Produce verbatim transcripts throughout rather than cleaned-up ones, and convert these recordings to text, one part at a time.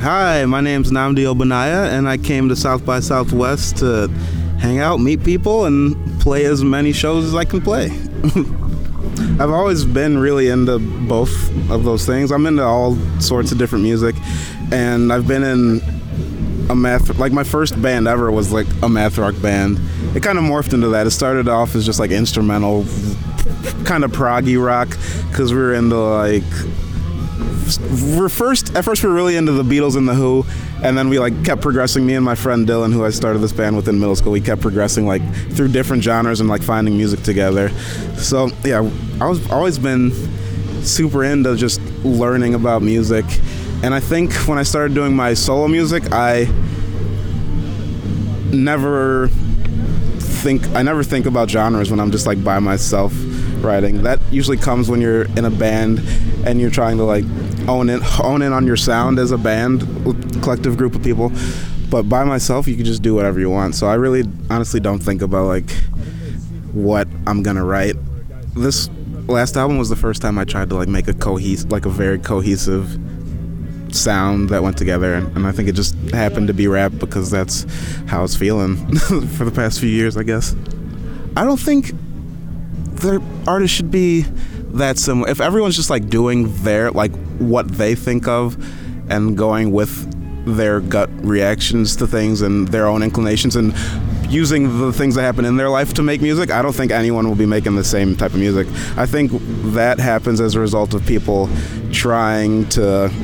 Hi, my name's Namdi Obanaya, and I came to South by Southwest to hang out, meet people, and play as many shows as I can play. I've always been really into both of those things. I'm into all sorts of different music, and I've been in a math, like my first band ever was like a math rock band. It kind of morphed into that. It started off as just like instrumental, kind of proggy rock, because we were into like, we're first, at first we were really into the Beatles and the Who, and then we like kept progressing. Me and my friend Dylan, who I started this band with in middle school, we kept progressing like through different genres and like finding music together. So yeah, I was always been super into just learning about music. And I think when I started doing my solo music, I never think I never think about genres when I'm just like by myself writing. That usually comes when you're in a band and you're trying to like own in own in on your sound as a band, a collective group of people. But by myself, you can just do whatever you want. So I really honestly don't think about like what I'm gonna write. This last album was the first time I tried to like make a cohes like a very cohesive sound that went together, and I think it just happened to be rap because that's how I was feeling for the past few years, I guess. I don't think their artists should be that similar. If everyone's just like doing their like what they think of and going with their gut reactions to things and their own inclinations and using the things that happen in their life to make music, I don't think anyone will be making the same type of music. I think that happens as a result of people trying to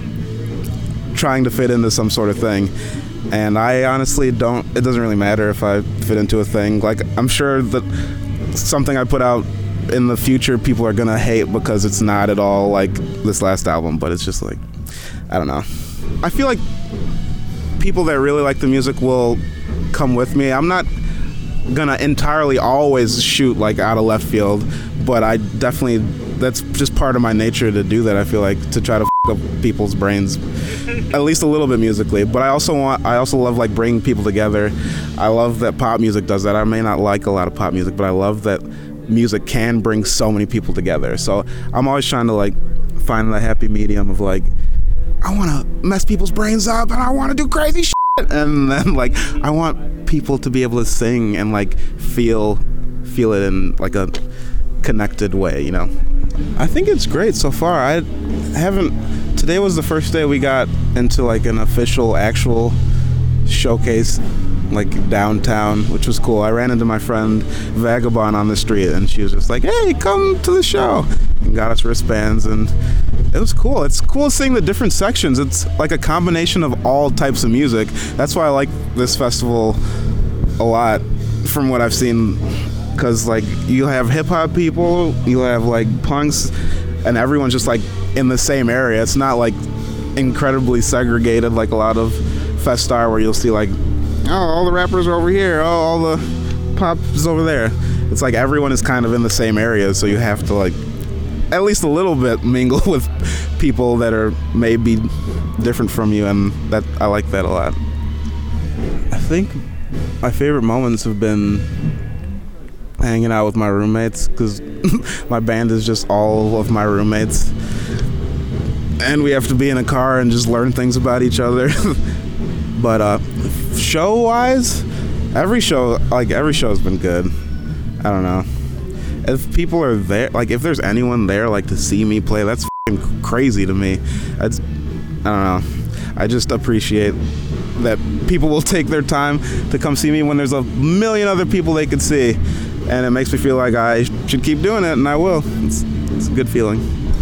trying to fit into some sort of thing. And I honestly don't, it doesn't really matter if I fit into a thing. Like, I'm sure that something I put out in the future people are gonna hate because it's not at all like this last album, but it's just like, I don't know. I feel like people that really like the music will come with me. I'm not gonna entirely always shoot like out of left field, but I definitely, that's just part of my nature to do that. I feel like to try to f*** up people's brains at least a little bit musically. But I also want, I also love like bringing people together. I love that pop music does that. I may not like a lot of pop music, but I love that music can bring so many people together. So I'm always trying to like find the happy medium of like, I want to mess people's brains up and I want to do crazy shit. And then like, I want people to be able to sing and like feel, feel it in like a connected way, you know? I think it's great so far. I haven't, today was the first day we got into like an official actual showcase like downtown, which was cool. I ran into my friend Vagabond on the street and she was just like, hey, come to the show, and got us wristbands, and it was cool. It's cool seeing the different sections. It's like a combination of all types of music. That's why I like this festival a lot from what I've seen, because like you have hip-hop people, you have like punks, and everyone's just like in the same area. It's not like incredibly segregated like a lot of fests are, where you'll see like, oh, all the rappers are over here, oh, all the pop is over there. It's like everyone is kind of in the same area, so you have to like at least a little bit mingle with people that are maybe different from you, and that I like that a lot. I think my favorite moments have been hanging out with my roommates, because my band is just all of my roommates, and we have to be in a car and just learn things about each other. But uh, show-wise, every show, like every show has been good. I don't know. If people are there, like if there's anyone there, like to see me play, that's f***ing crazy to me. That's, I don't know. I just appreciate that people will take their time to come see me when there's a million other people they could see, and it makes me feel like I should keep doing it, and I will. It's, it's a good feeling.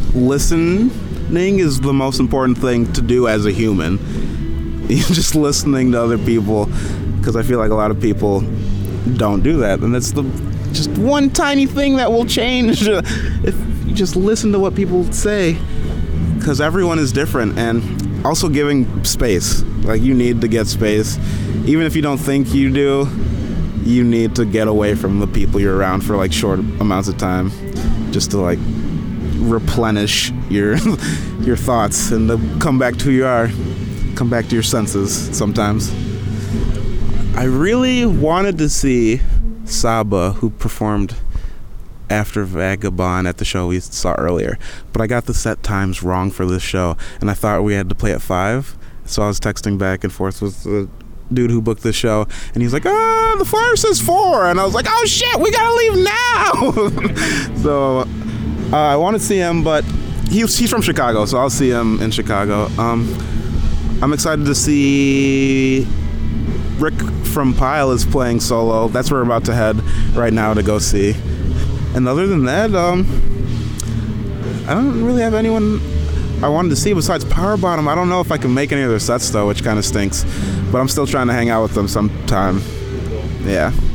Listening is the most important thing to do as a human. Just listening to other people, because I feel like a lot of people don't do that, and that's the just one tiny thing that will change if you just listen to what people say, because everyone is different. And also giving space, like you need to get space, even if you don't think you do. You need to get away from the people you're around for like short amounts of time, just to like replenish your your thoughts and to come back to who you are. Come back to your senses sometimes. I really wanted to see Saba, who performed after Vagabond at the show we saw earlier, but I got the set times wrong for this show, and I thought we had to play at five, So I was texting back and forth with the dude who booked the show, and he's like, "Ah, the flyer says four," and I was like, "Oh shit, we gotta leave now." So uh, I want to see him, but he's he's from Chicago, so I'll see him in Chicago. Um, I'm excited to see Rick from Pile is playing solo. That's where we're about to head right now to go see. And other than that, um, I don't really have anyone I wanted to see besides Power Bottom. I don't know if I can make any of their sets though, which kind of stinks. But I'm still trying to hang out with them sometime. Yeah.